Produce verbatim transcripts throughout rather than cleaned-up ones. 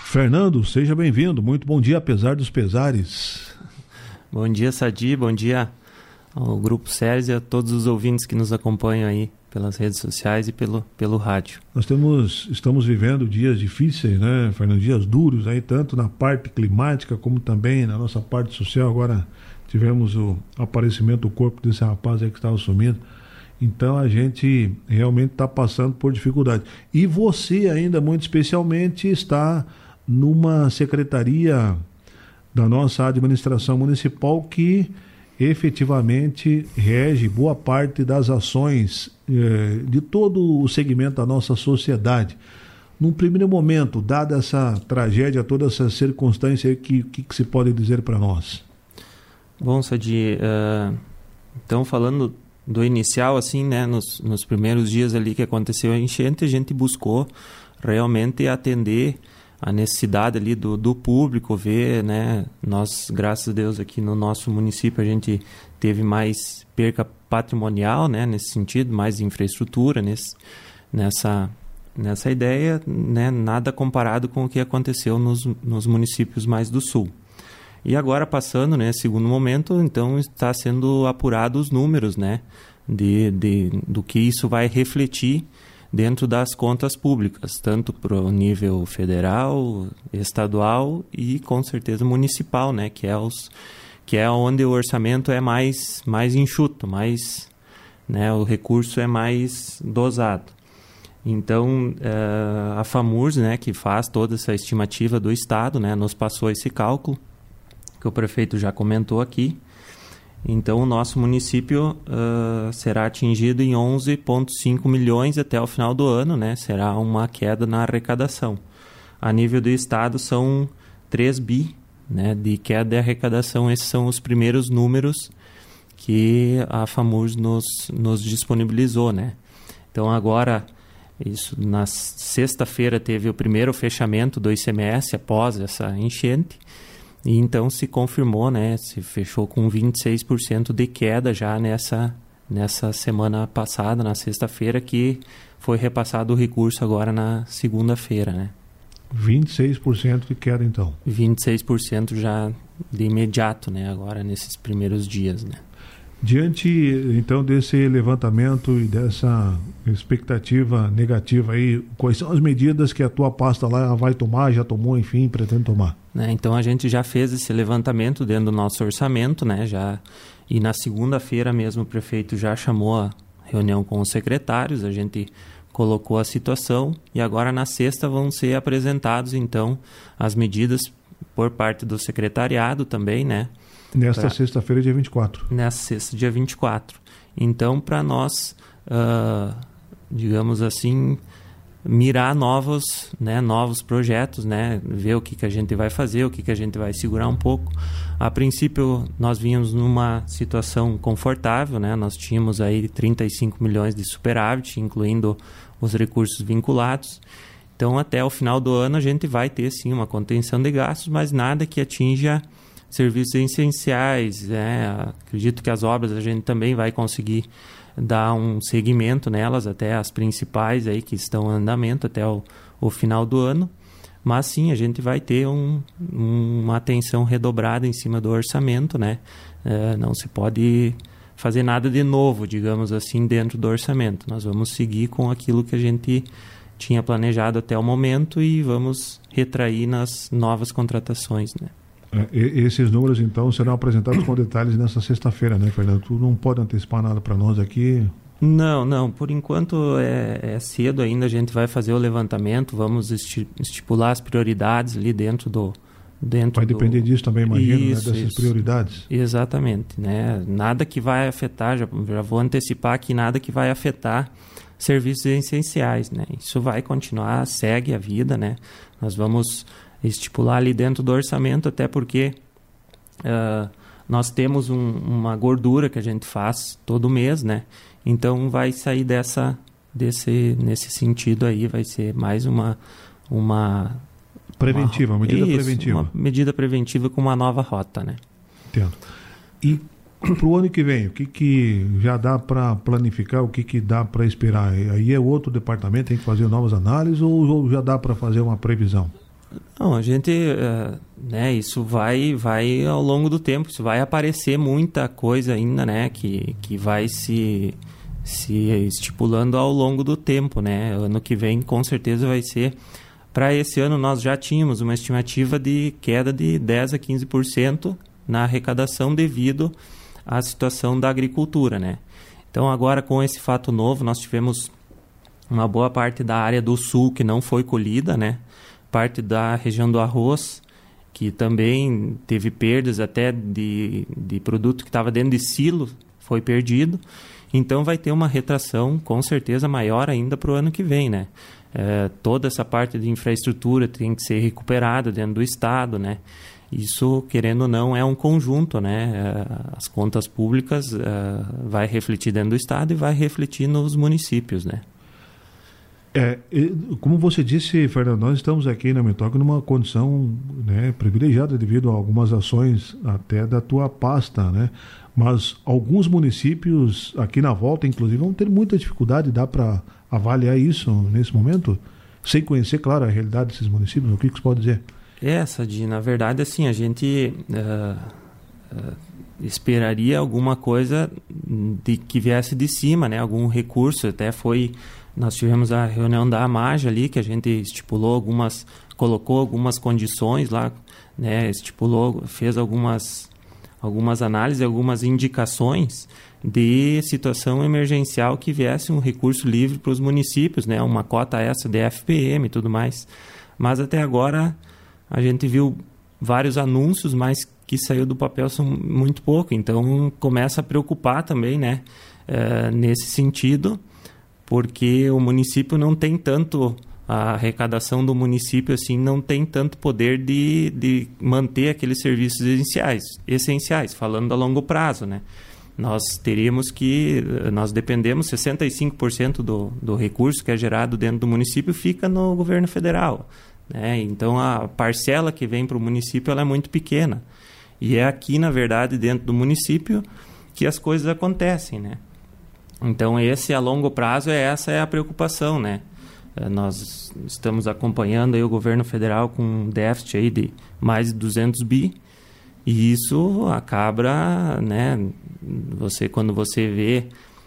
Fernando, seja bem-vindo. Muito bom dia, apesar dos pesares. Bom dia, Sadi. Bom dia ao Grupo Ceres e a todos os ouvintes que nos acompanham aí pelas redes sociais e pelo, pelo rádio. Nós temos, estamos vivendo dias difíceis, né, Fernando? Dias duros aí, tanto na parte climática como também na nossa parte social. Agora tivemos o aparecimento do corpo desse rapaz aí que estava sumido. Então a gente realmente está passando por dificuldade. E você ainda, muito especialmente, está numa secretaria da nossa administração municipal que efetivamente rege boa parte das ações eh, de todo o segmento da nossa sociedade. Num primeiro momento, dada essa tragédia, toda essa circunstância, o que, que, que se pode dizer para nós? Bom, Sadi, uh, então falando do inicial, assim, né, nos, nos primeiros dias ali que aconteceu a enchente, a gente buscou realmente atender a necessidade ali do, do público, ver, né, nós, graças a Deus, aqui no nosso município a gente teve mais perca patrimonial, né, nesse sentido, mais infraestrutura nesse, nessa, nessa ideia, né, nada comparado com o que aconteceu nos, nos municípios mais do sul. E agora passando, né, segundo momento, então está sendo apurado os números, né, de, de, do que isso vai refletir dentro das contas públicas, tanto para o nível federal, estadual e com certeza municipal, né, que é os que é onde o orçamento é mais mais enxuto, mais, né, o recurso é mais dosado. Então uh, a FAMURS, né, que faz toda essa estimativa do estado, né, nos passou esse cálculo que o prefeito já comentou aqui. Então, o nosso município uh, será atingido em onze vírgula cinco milhões até o final do ano, né? Será uma queda na arrecadação. A nível do estado, são três bi, né, de queda de arrecadação. Esses são os primeiros números que a FAMURS nos, nos disponibilizou, né? Então, agora, isso, na sexta-feira, teve o primeiro fechamento do I C M S após essa enchente. E então se confirmou, né, se fechou com vinte e seis por cento de queda já nessa, nessa semana passada, na sexta-feira, que foi repassado o recurso agora na segunda-feira, né? vinte e seis por cento de queda, então. vinte e seis por cento já de imediato, né, agora nesses primeiros dias, né? Diante, então, desse levantamento e dessa expectativa negativa aí, quais são as medidas que a tua pasta lá vai tomar, já tomou, enfim, pretende tomar? Né, então, a gente já fez esse levantamento dentro do nosso orçamento, né, já, e na segunda-feira mesmo o prefeito já chamou a reunião com os secretários, a gente colocou a situação e agora na sexta vão ser apresentados, então, as medidas por parte do secretariado também, né? Nesta pra... sexta-feira, dia vinte e quatro. Nesta sexta, dia vinte e quatro. Então, para nós, uh, digamos assim, mirar novos, né, novos projetos, né, ver o que, que a gente vai fazer, o que, que a gente vai segurar um pouco. A princípio, nós vínhamos numa situação confortável, né, nós tínhamos aí trinta e cinco milhões de superávit, incluindo os recursos vinculados. Então, até o final do ano, a gente vai ter, sim, uma contenção de gastos, mas nada que atinja serviços essenciais, né? Acredito que as obras a gente também vai conseguir dar um seguimento nelas, até as principais aí que estão em andamento até o, o final do ano, mas sim, a gente vai ter um, uma atenção redobrada em cima do orçamento, né? É, não se pode fazer nada de novo, digamos assim, dentro do orçamento. Nós vamos seguir com aquilo que a gente tinha planejado até o momento e vamos retrair nas novas contratações, né? Esses números, então, serão apresentados com detalhes nessa sexta-feira, né, Fernando? Tu não pode antecipar nada para nós aqui? Não, não. Por enquanto é, é cedo ainda. A gente vai fazer o levantamento, vamos esti- estipular as prioridades ali dentro do... Dentro vai depender do... disso também, imagino, isso, né, dessas isso. prioridades. Exatamente, né? Nada que vai afetar, já, já vou antecipar aqui, nada que vai afetar serviços essenciais, né? Isso vai continuar, segue a vida, né? Nós vamos estipular ali dentro do orçamento, até porque uh, nós temos um, uma gordura que a gente faz todo mês, né? Então vai sair dessa, desse, nesse sentido aí, vai ser mais uma... uma preventiva, uma medida isso, preventiva. Uma medida preventiva com uma nova rota, né? Entendo. E para o ano que vem, o que, que já dá para planificar, o que, que dá para esperar? Aí é outro departamento, tem que fazer novas análises ou, ou já dá para fazer uma previsão? Não, a gente, uh, né, isso vai, vai ao longo do tempo, isso vai aparecer muita coisa ainda, né, que, que vai se, se estipulando ao longo do tempo, né, ano que vem com certeza vai ser, para esse ano nós já tínhamos uma estimativa de queda de dez a quinze por cento na arrecadação devido à situação da agricultura, né. Então agora com esse fato novo nós tivemos uma boa parte da área do sul que não foi colhida, né, parte da região do arroz, que também teve perdas até de, de produto que estava dentro de silo, foi perdido. Então vai ter uma retração com certeza maior ainda para o ano que vem, né? É, toda essa parte de infraestrutura tem que ser recuperada dentro do Estado, né? Isso, querendo ou não, é um conjunto, né? É, as contas públicas é, vai refletir dentro do Estado e vai refletir nos municípios, né? É, como você disse, Fernando, nós estamos aqui na Metoc numa condição, né, privilegiada devido a algumas ações até da tua pasta, né? Mas alguns municípios aqui na volta, inclusive, vão ter muita dificuldade. Dá para avaliar isso nesse momento? Sem conhecer, claro, a realidade desses municípios, o que, que você pode dizer? Essa, de, na verdade, assim, a gente uh, uh, esperaria alguma coisa de, que viesse de cima, né? Algum recurso, até foi... Nós tivemos a reunião da AMAGE ali, que a gente estipulou algumas, colocou algumas condições lá, né, estipulou, fez algumas, algumas análises, algumas indicações de situação emergencial que viesse um recurso livre para os municípios, né, uma cota essa de F P M e tudo mais. Mas até agora a gente viu vários anúncios, mas que saiu do papel são muito pouco, então começa a preocupar também, né, é, nesse sentido, porque o município não tem tanto, a arrecadação do município assim, não tem tanto poder de, de manter aqueles serviços essenciais, essenciais, falando a longo prazo, né? Nós teríamos que, nós dependemos, sessenta e cinco por cento do, do recurso que é gerado dentro do município fica no governo federal, né? Então a parcela que vem para o município ela é muito pequena. E é aqui, na verdade, dentro do município que as coisas acontecem, né? Então, esse a longo prazo, é, essa é a preocupação, né? Nós estamos acompanhando aí o governo federal com um déficit aí de mais de duzentos bi, e isso acaba, né? Você, quando você vê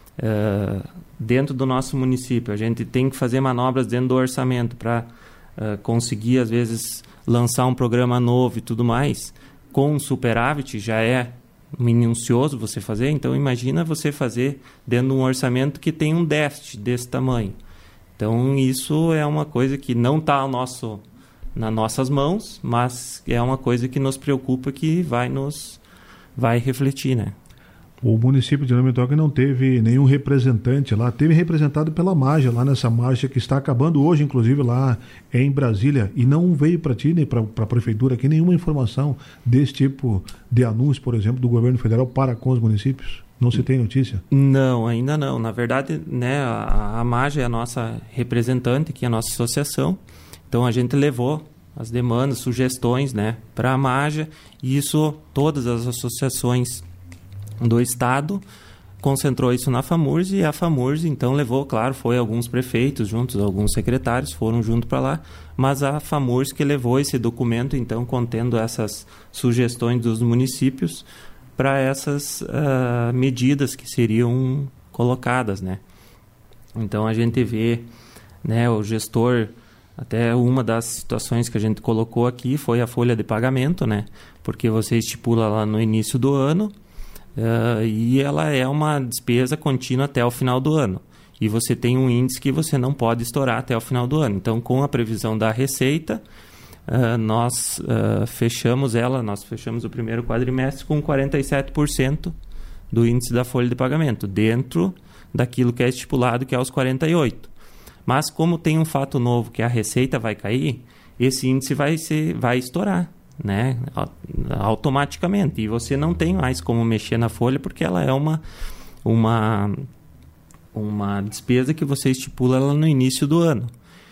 uh, dentro do nosso município, a gente tem que fazer manobras dentro do orçamento para uh, conseguir, às vezes, lançar um programa novo e tudo mais, com superávit já é minucioso você fazer, então imagina você fazer dentro de um orçamento que tem um déficit desse tamanho. Então isso é uma coisa que não está ao nosso, nas nossas mãos, mas é uma coisa que nos preocupa, que vai nos vai refletir, né? O município de Metoc não teve nenhum representante lá, teve representado pela AMAGE, lá nessa marcha que está acabando hoje, inclusive lá em Brasília, e não veio para ti, nem para a prefeitura aqui, nenhuma informação desse tipo de anúncio, por exemplo, do governo federal para com os municípios? Não se tem notícia? Não, ainda não. Na verdade, né, a, a AMAGE é a nossa representante aqui, a nossa associação, então a gente levou as demandas, sugestões, né, para a AMAGE, e isso todas as associações do Estado concentrou isso na FAMURS, e a FAMURS então levou, claro, foi alguns prefeitos juntos, alguns secretários foram junto para lá, mas a FAMURS que levou esse documento então contendo essas sugestões dos municípios para essas uh, medidas que seriam colocadas, né? Então a gente vê, né, o gestor, até uma das situações que a gente colocou aqui foi a folha de pagamento, né? Porque você estipula lá no início do ano, Uh, e ela é uma despesa contínua até o final do ano. E você tem um índice que você não pode estourar até o final do ano. Então, com a previsão da receita, uh, nós uh, fechamos ela, nós fechamos o primeiro quadrimestre com quarenta e sete por cento do índice da folha de pagamento, dentro daquilo que é estipulado, que é os quarenta e oito por cento. Mas, como tem um fato novo, que a receita vai cair, esse índice vai, ser, vai estourar, né, automaticamente, e você não tem mais como mexer na folha, porque ela é uma uma uma despesa que você estipula ela no início do ano.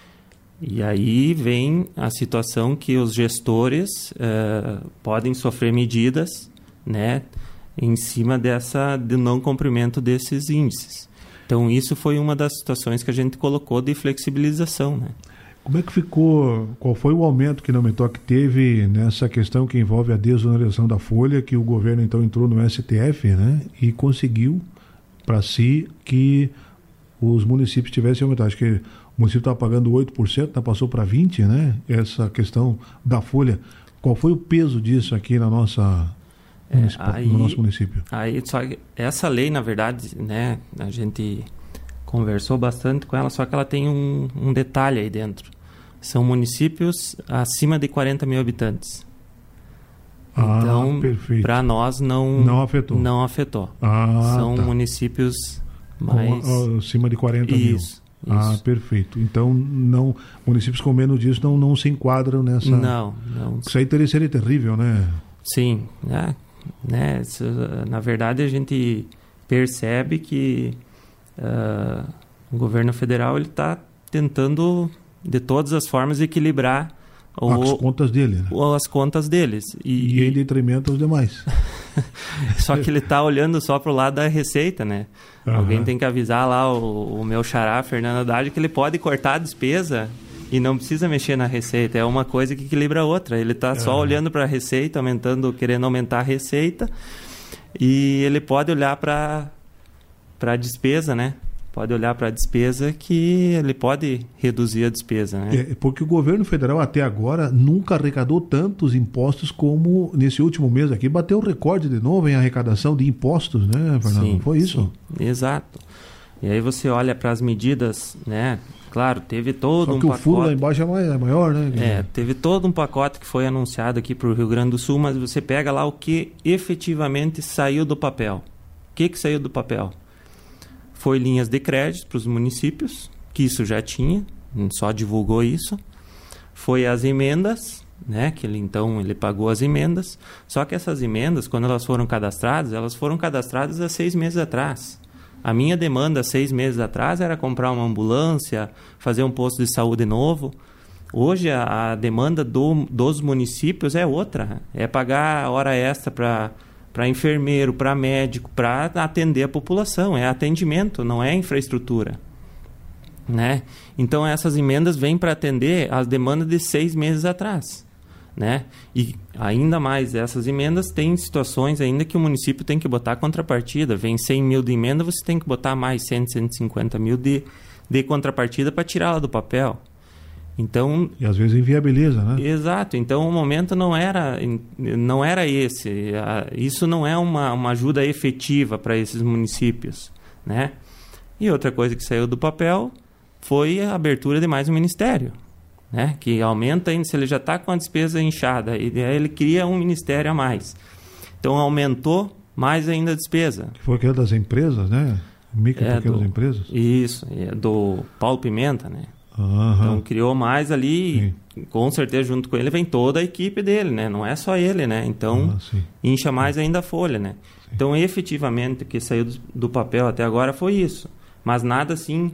E aí vem a situação que os gestores uh, podem sofrer medidas, né, em cima dessa de não cumprimento desses índices. Então isso foi uma das situações que a gente colocou de flexibilização, né? Como é que ficou, qual foi o aumento que a Metoc teve nessa questão que envolve a desoneração da folha, que o governo então entrou no S T F, né, e conseguiu para si que os municípios tivessem aumentado? Acho que o município estava pagando oito por cento, tá, passou para vinte por cento, né, essa questão da folha. Qual foi o peso disso aqui na nossa, é, aí, no nosso município? Aí, só essa lei, na verdade, né, a gente conversou bastante com ela, só que ela tem um, um detalhe aí dentro. São municípios acima de quarenta mil habitantes. Ah, então, para nós não, não afetou. Não afetou. Ah, São tá. municípios mais... Com, acima de quarenta mil. Isso. Ah, isso. Perfeito. Então, não, municípios com menos disso não, não se enquadram nessa... Não, não. Isso aí teria, seria terrível, né? Sim. É, né, isso, na verdade, a gente percebe que Uh, o governo federal ele está tentando de todas as formas equilibrar o, as contas dele, né? o, as contas deles e, e em detrimento aos demais. Só que ele está olhando só para o lado da receita, né? Uhum. Alguém tem que avisar lá o, o meu xará Fernando Haddad que ele pode cortar a despesa e não precisa mexer na receita. É uma coisa que equilibra a outra. Ele está só uhum. olhando para a receita, aumentando, querendo aumentar a receita, e ele pode olhar para para a despesa, né? Pode olhar para a despesa que ele pode reduzir a despesa, né? É, porque o governo federal até agora nunca arrecadou tantos impostos como nesse último mês aqui. Bateu o recorde de novo em arrecadação de impostos, né, Fernando? Sim, foi isso? Sim, exato. E aí você olha para as medidas, né? Claro, teve todo Só um que pacote... o furo lá embaixo é maior, né? É, teve todo um pacote que foi anunciado aqui para o Rio Grande do Sul, mas você pega lá o que efetivamente saiu do papel. O que, que saiu do papel? Foi linhas de crédito para os municípios, que isso já tinha, só divulgou isso. Foi as emendas, né, que ele então ele pagou as emendas. Só que essas emendas, quando elas foram cadastradas, elas foram cadastradas há seis meses atrás. A minha demanda seis meses atrás era comprar uma ambulância, fazer um posto de saúde novo. Hoje a, a demanda do, dos municípios é outra, é pagar hora extra para para enfermeiro, para médico, para atender a população. É atendimento, não é infraestrutura, né? Então, essas emendas vêm para atender as demandas de seis meses atrás, né? E, ainda mais, essas emendas têm situações ainda que o município tem que botar contrapartida. Vem cem mil de emenda, você tem que botar mais cem, cento e cinquenta mil de, de contrapartida para tirá-la do papel. Então, e às vezes inviabiliza, né? Exato. Então, o momento não era, não era esse. Isso não é uma, uma ajuda efetiva para esses municípios, né? E outra coisa que saiu do papel foi a abertura de mais um ministério, né? Que aumenta ainda, se ele já está com a despesa inchada, e aí ele cria um ministério a mais. Então, aumentou mais ainda a despesa. Que foi aquela das empresas, né? Micro e é pequenas do, empresas. Isso, é do Paulo Pimenta, né? Uhum. Então criou mais ali, sim. Com certeza junto com ele vem toda a equipe dele, né? Não é só ele, né? Então ah, incha mais ainda a folha, né? Sim. Então efetivamente o que saiu do, do papel até agora foi isso, mas nada assim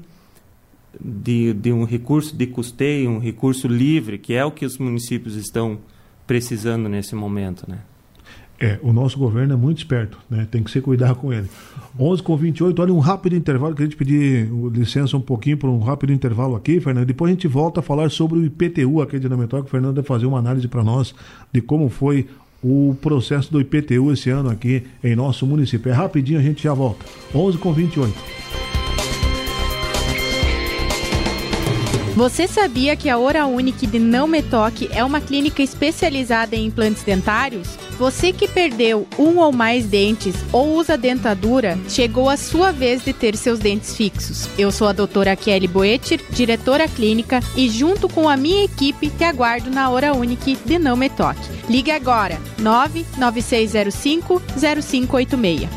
de, de um recurso de custeio, um recurso livre, que é o que os municípios estão precisando nesse momento, né? É, o nosso governo é muito esperto, né? Tem que se cuidar com ele. onze com vinte e oito, olha um rápido intervalo, queria te pedir licença um pouquinho para um rápido intervalo aqui, Fernando. Depois a gente volta a falar sobre o I P T U aqui de Metoc. O Fernando vai fazer uma análise para nós de como foi o processo do I P T U esse ano aqui em nosso município. É rapidinho, a gente já volta. onze com vinte e oito. Você sabia que a Hora Unique de Não Metoc é uma clínica especializada em implantes dentários? Você que perdeu um ou mais dentes ou usa dentadura, chegou a sua vez de ter seus dentes fixos. Eu sou a doutora Kelly Boetter, diretora clínica, e junto com a minha equipe te aguardo na Hora Unique de Não Metoc. Ligue agora, nove nove seis zero cinco zero cinco oito seis.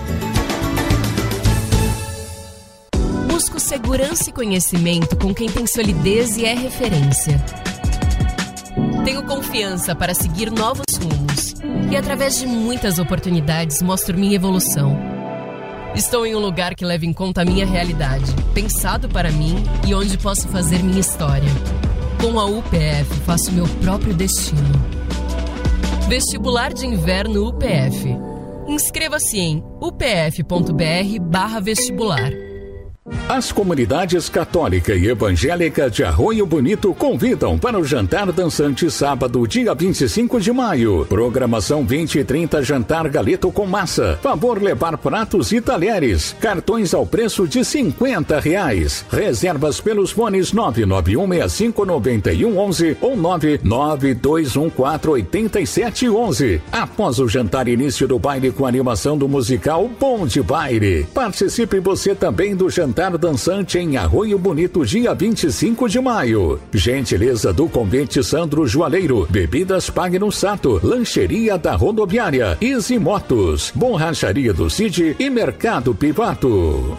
Busco segurança e conhecimento com quem tem solidez e é referência. Tenho confiança para seguir novos rumos e, através de muitas oportunidades, mostro minha evolução. Estou em um lugar que leva em conta a minha realidade, pensado para mim e onde posso fazer minha história. Com a U P F, faço meu próprio destino. Vestibular de Inverno U P F. Inscreva-se em upf ponto br barra vestibular. As comunidades católica e evangélica de Arroio Bonito convidam para o Jantar Dançante sábado, dia vinte e cinco de maio. Programação vinte e trinta Jantar Galeto com Massa. Favor levar pratos e talheres. Cartões ao preço de cinquenta reais. Reservas pelos fones nove nove um seis cinco nove um um um ou nove nove dois um quatro oito sete um um. Após o jantar, início do baile com animação do musical Bom de Baile. Participe você também do Jantar Dançante em Arroio Bonito, dia vinte e cinco de maio. Gentileza do Convente Sandro Joalheiro. Bebidas pague no Sato. Lancheria da Rodoviária. Easy Motos. Borracharia do Cid e Mercado Pivato.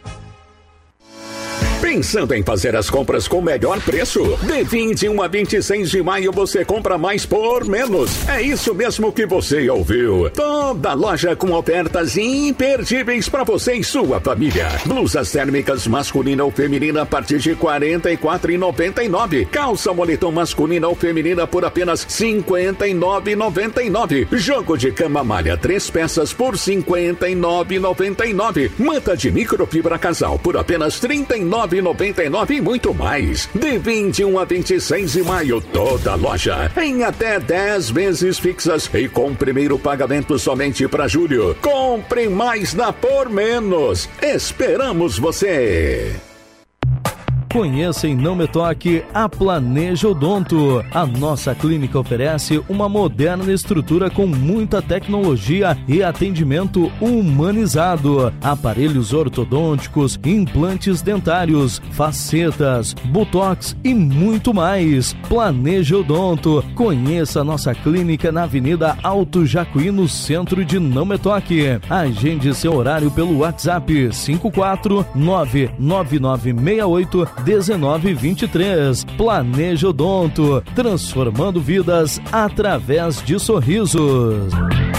Pensando em fazer as compras com o melhor preço? De vinte e um a vinte e seis de maio você compra mais por menos. É isso mesmo que você ouviu. Toda loja com ofertas imperdíveis para você e sua família. Blusas térmicas masculina ou feminina a partir de quarenta e quatro reais e noventa e nove centavos. Calça moletom masculina ou feminina por apenas cinquenta e nove reais e noventa e nove centavos. Jogo de cama malha três peças por cinquenta e nove reais e noventa e nove centavos. Manta de microfibra casal por apenas trinta e nove reais e noventa e nove centavos e muito mais. De vinte e um a vinte e seis de maio, toda loja em até dez vezes fixas e com primeiro pagamento somente para julho. Compre mais na Por Menos. Esperamos você. Conheça em Não Me Toque a Planeja Odonto. A nossa clínica oferece uma moderna estrutura com muita tecnologia e atendimento humanizado. Aparelhos ortodônticos, implantes dentários, facetas, botox e muito mais. Planeja Odonto. Conheça a nossa clínica na Avenida Alto Jacuí, no centro de Não Me Toque. Agende seu horário pelo WhatsApp cinco quatro nove nove nove seis oito dezenove vinte e três. Planeja Odonto, transformando vidas através de sorrisos.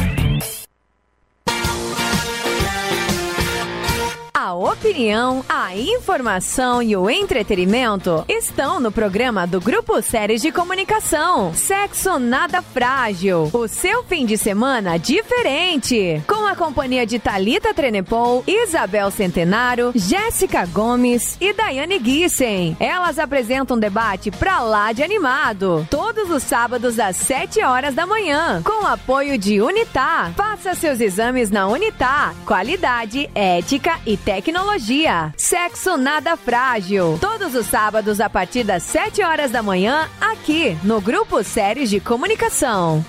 A opinião, a informação e o entretenimento estão no programa do Grupo Séries de Comunicação. Sexo Nada Frágil. O seu fim de semana diferente. Com a companhia de Thalita Trenepol, Isabel Centenaro, Jéssica Gomes e Daiane Gissen. Elas apresentam um debate pra lá de animado. Todos os sábados às sete horas da manhã. Com o apoio de Unitá. Faça seus exames na Unitá. Qualidade, ética e tecnologia. Sexo Nada Frágil. Todos os sábados a partir das sete horas da manhã, aqui no Grupo Séries de Comunicação.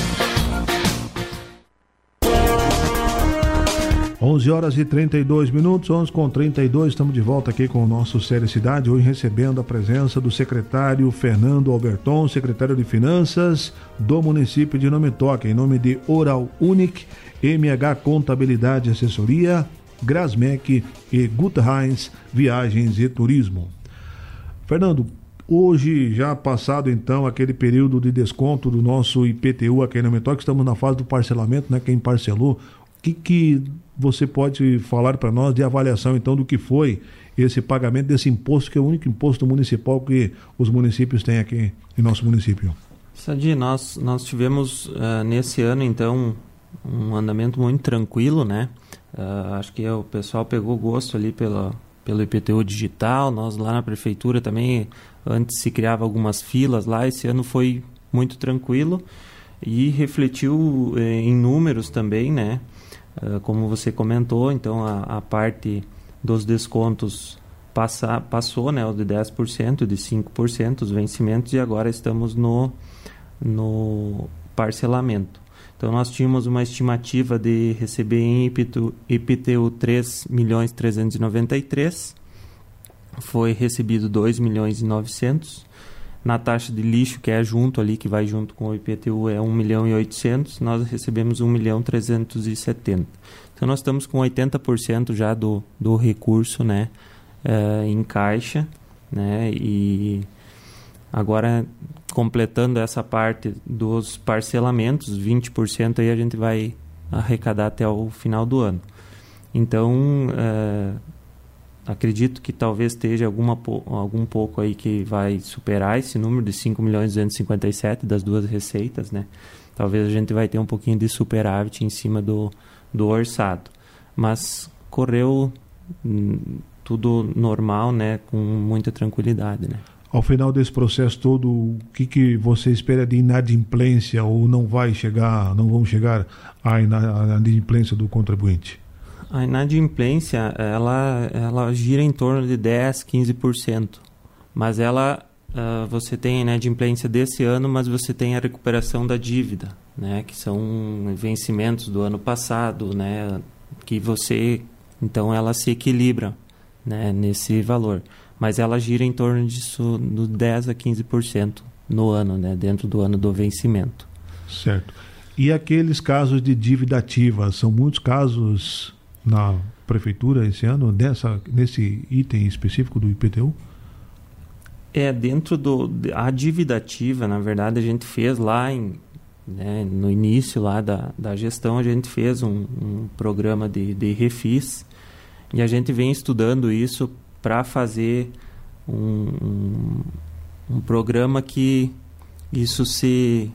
onze horas e trinta e dois minutos, onze com trinta e dois, estamos de volta aqui com o nosso Série Cidade, hoje recebendo a presença do secretário Fernando Alberton, secretário de Finanças do município de Não Me Toque, em nome de Oral Unique, M H Contabilidade e Assessoria, Grasmec e Guta Heinz Viagens e Turismo. Fernando, hoje já passado então aquele período de desconto do nosso I P T U aqui em Não Me Toque, estamos na fase do parcelamento, né? Quem parcelou, o que que você pode falar para nós de avaliação então do que foi esse pagamento desse imposto, que é o único imposto municipal que os municípios têm aqui em nosso município? Sadi, nós, nós tivemos uh, nesse ano então um andamento muito tranquilo, né? Uh, acho que o pessoal pegou gosto ali pela, pelo I P T U digital. Nós lá na prefeitura também, antes se criava algumas filas lá, esse ano foi muito tranquilo e refletiu eh, em números também, né? Uh, como você comentou, então a, a parte dos descontos passa, passou, né? O de dez por cento, de cinco por cento, os vencimentos, e agora estamos no, no parcelamento. Então nós tínhamos uma estimativa de receber em I P T U três milhões trezentos e noventa e três, foi recebido dois milhões e novecentos. Na taxa de lixo, que é junto ali, que vai junto com o I P T U, é um milhão e oitocentos, nós recebemos um milhão trezentos e setenta. Então nós estamos com oitenta por cento já do, do recurso, né, é, em caixa, né, e agora completando essa parte dos parcelamentos, vinte por cento aí a gente vai arrecadar até o final do ano. Então, é, acredito que talvez esteja alguma, algum pouco aí que vai superar esse número de cinco milhões duzentos e cinquenta e sete das duas receitas, né? Talvez a gente vai ter um pouquinho de superávit em cima do, do orçado. Mas correu hum, tudo normal, né, com muita tranquilidade, né. Ao final desse processo todo, o que, que você espera de inadimplência ou não vai chegar, não vão chegar à inadimplência do contribuinte? A inadimplência, ela, ela gira em torno de dez, quinze por cento. Mas ela, uh, você tem a inadimplência desse ano, mas você tem a recuperação da dívida, né? Que são vencimentos do ano passado, né? Que você, então ela se equilibra, né? Nesse valor. Mas ela gira em torno disso, do dez a quinze por cento no ano, né? Dentro do ano do vencimento. Certo. E aqueles casos de dívida ativa, são muitos casos na prefeitura esse ano, nessa, nesse item específico do I P T U? É, dentro do... A dívida ativa, na verdade, a gente fez lá em, né, no início lá da, da gestão, a gente fez um, um programa de, de refis e a gente vem estudando isso para fazer um, um, um programa que isso se...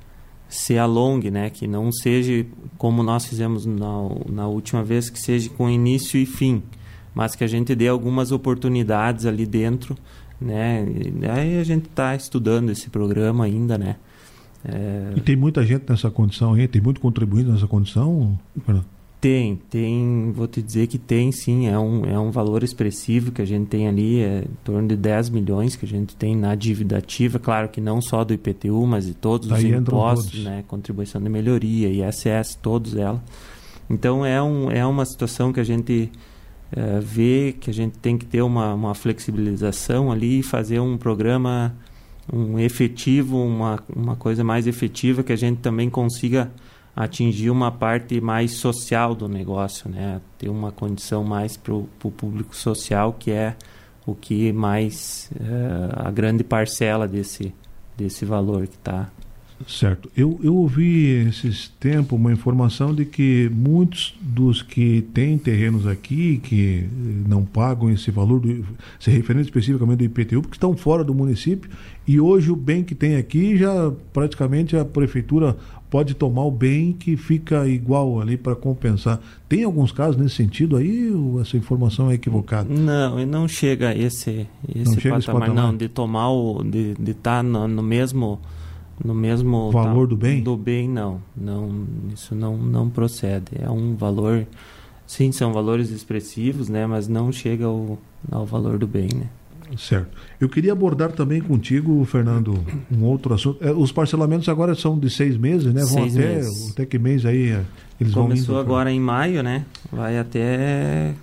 se alongue, né? Que não seja como nós fizemos na, na última vez, que seja com início e fim, mas que a gente dê algumas oportunidades ali dentro, né? E aí a gente está estudando esse programa ainda, né? É... E tem muita gente nessa condição aí? Tem muito contribuinte nessa condição, Fernando? Tem, tem, vou te dizer que tem sim, é um, é um valor expressivo que a gente tem ali, é em torno de dez milhões que a gente tem na dívida ativa, claro que não só do I P T U, mas de todos os impostos, né, contribuição de melhoria, I S S, todos elas. Então é, um, é uma situação que a gente é, vê que a gente tem que ter uma, uma flexibilização ali e fazer um programa um efetivo, uma, uma coisa mais efetiva que a gente também consiga atingir uma parte mais social do negócio, né? Ter uma condição mais para o público social, que é o que mais é, a grande parcela desse, desse valor que está. Certo. Eu, eu ouvi esses tempos uma informação de que muitos dos que têm terrenos aqui, que não pagam esse valor, do, se referindo especificamente do I P T U, porque estão fora do município, e hoje o bem que tem aqui, já praticamente a prefeitura pode tomar o bem que fica igual ali para compensar. Tem alguns casos nesse sentido aí, ou essa informação é equivocada? Não, não chega a esse, esse, não chega patamar, esse patamar, não, de tomar o, de de estar no, no mesmo no mesmo valor tá, do bem? Do bem, não, não, isso não, não procede. É um valor, sim, são valores expressivos, né, mas não chega ao, ao valor do bem, né. Certo. Eu queria abordar também contigo, Fernando, um outro assunto. É, os parcelamentos agora são de seis meses, né? Vão seis até, meses. até que mês aí eles Começou vão indo? Começou agora em maio, né? Vai até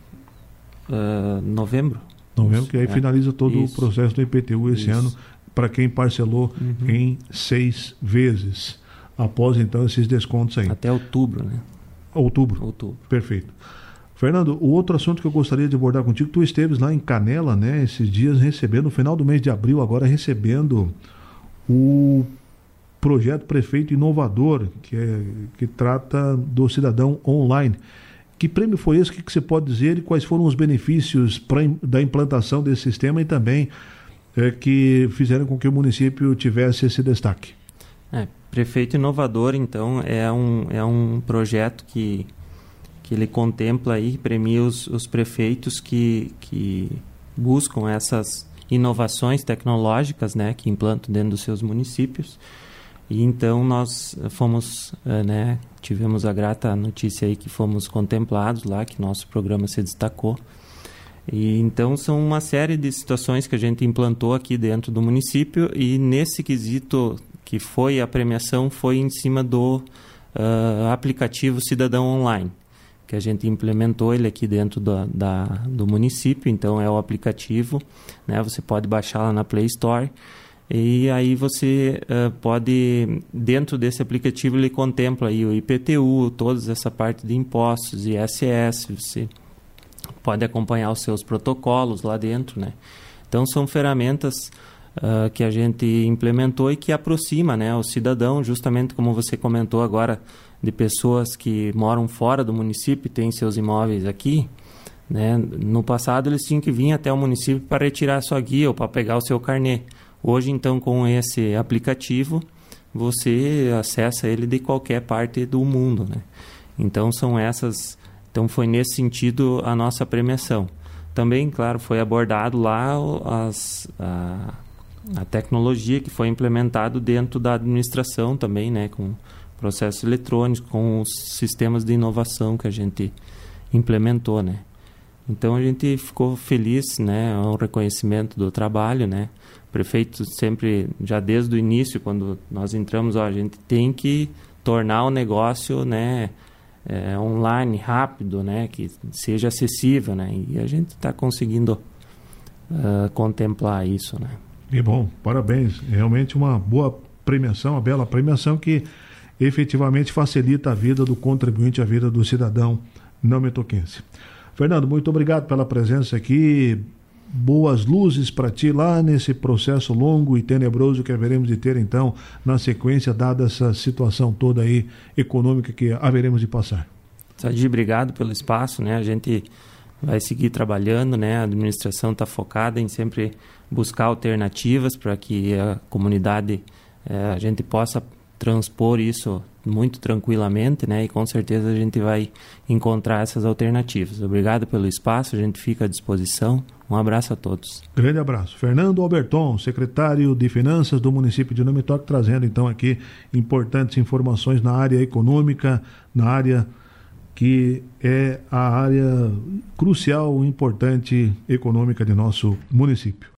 uh, novembro. Novembro, que aí é. finaliza todo Isso. o processo do I P T U esse Isso. ano, para quem parcelou uhum. em seis vezes. Após, então, esses descontos aí. Até outubro, né? Outubro. Outubro. Perfeito. Fernando, o outro assunto que eu gostaria de abordar contigo, tu esteves lá em Canela, né, esses dias recebendo, no final do mês de abril, agora recebendo o projeto Prefeito Inovador, que, é, que trata do cidadão online. Que prêmio foi esse? O que, que você pode dizer e quais foram os benefícios pra, da implantação desse sistema e também é, que fizeram com que o município tivesse esse destaque? É, Prefeito Inovador, então, é um, é um projeto que que ele contempla aí, premia os, os prefeitos que, que buscam essas inovações tecnológicas, né, que implantam dentro dos seus municípios. E então nós fomos, né, tivemos a grata notícia aí que fomos contemplados lá, que nosso programa se destacou. E então são uma série de situações que a gente implantou aqui dentro do município, e nesse quesito que foi a premiação foi em cima do uh, aplicativo Cidadão Online, que a gente implementou ele aqui dentro do, da, do município. Então é o aplicativo, né? Você pode baixar lá na Play Store e aí você uh, pode, dentro desse aplicativo ele contempla aí o I P T U, toda essa parte de impostos, I S S, você pode acompanhar os seus protocolos lá dentro, né? Então são ferramentas uh, que a gente implementou e que aproxima, né, o cidadão, justamente como você comentou agora, de pessoas que moram fora do município e têm seus imóveis aqui, né? No passado eles tinham que vir até o município para retirar a sua guia ou para pegar o seu carnê. Hoje, então, com esse aplicativo, você acessa ele de qualquer parte do mundo, né? Então, são essas... Então, foi nesse sentido a nossa premiação. também, claro, foi abordado lá as, a, a tecnologia que foi implementado dentro da administração também, né, com processos eletrônicos, com os sistemas de inovação que a gente implementou, né. Então a gente ficou feliz, né, ao reconhecimento do trabalho, né. O prefeito sempre, já desde o início, quando nós entramos, ó, a gente tem que tornar o negócio, né, é, online, rápido, né, que seja acessível, né, e a gente está conseguindo uh, contemplar isso, né. E bom, parabéns, realmente uma boa premiação, uma bela premiação que efetivamente facilita a vida do contribuinte, a vida do cidadão não metoquense. Fernando, muito obrigado pela presença aqui, boas luzes para ti lá nesse processo longo e tenebroso que haveremos de ter então na sequência, dada essa situação toda aí econômica que haveremos de passar. Sadi, obrigado pelo espaço, né? A gente vai seguir trabalhando, né? A administração está focada em sempre buscar alternativas para que a comunidade, eh, a gente possa transpor isso muito tranquilamente, né? E com certeza a gente vai encontrar essas alternativas. Obrigado pelo espaço, a gente fica à disposição. Um abraço a todos. Grande abraço. Fernando Alberton, secretário de Finanças do município de Não Me Toque, trazendo então aqui importantes informações na área econômica, na área que é a área crucial, importante, econômica de nosso município.